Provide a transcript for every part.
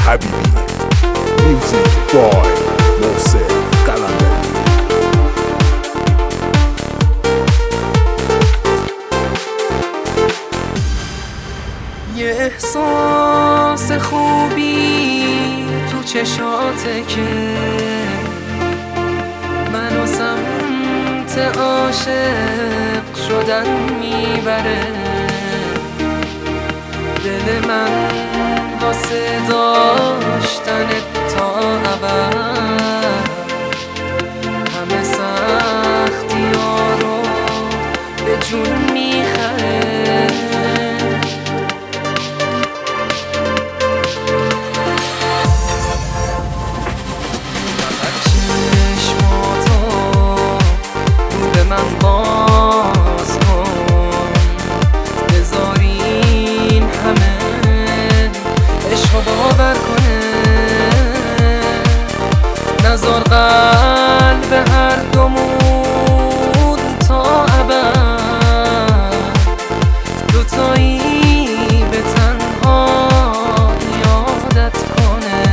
حبیبی. میوزیک بای محسن قلندری. یه احساس خوبی تو چشاته که منو سمت عاشق شدن میبره. دل من واسه داشتن تا ابد همه سختی ها رو به جون میخره. فقط چشماتو رو به من باز کن، بذارین همه عشقو باور کنه. نذار قلب هر دومون تا ابد دوتایی به تنها یادت کنه.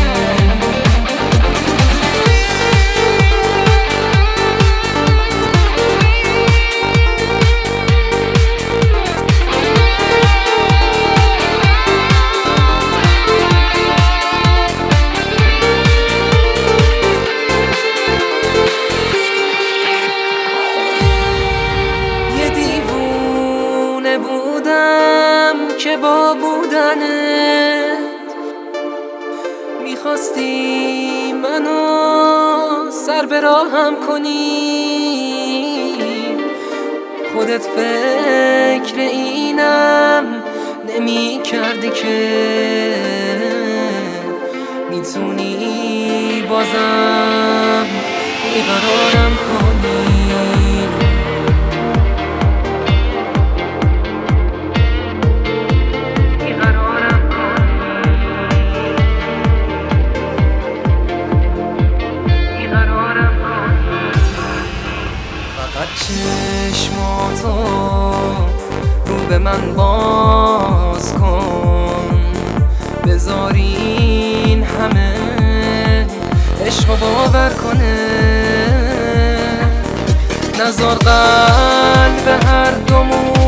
بودم که با بودنت میخواستی منو سر به راهم کنی. خودت فکر اینم نمی کردی که میتونی بازم بیقرارم کنی. چشماتو رو به من باز کن، بذارین همه عشقو باور کنه. نذار قلب هر دومون